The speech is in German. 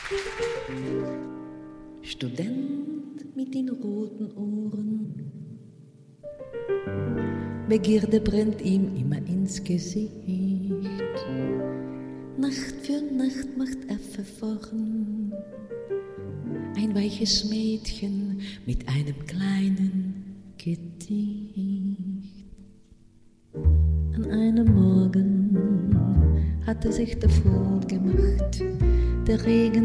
Student mit den roten Ohren, Begierde brennt ihm immer ins Gesicht. Nacht für Nacht macht er verworren, ein weiches Mädchen mit einem kleinen Gedicht. An einem Morgen hatte sich der Früh gemacht, der Regen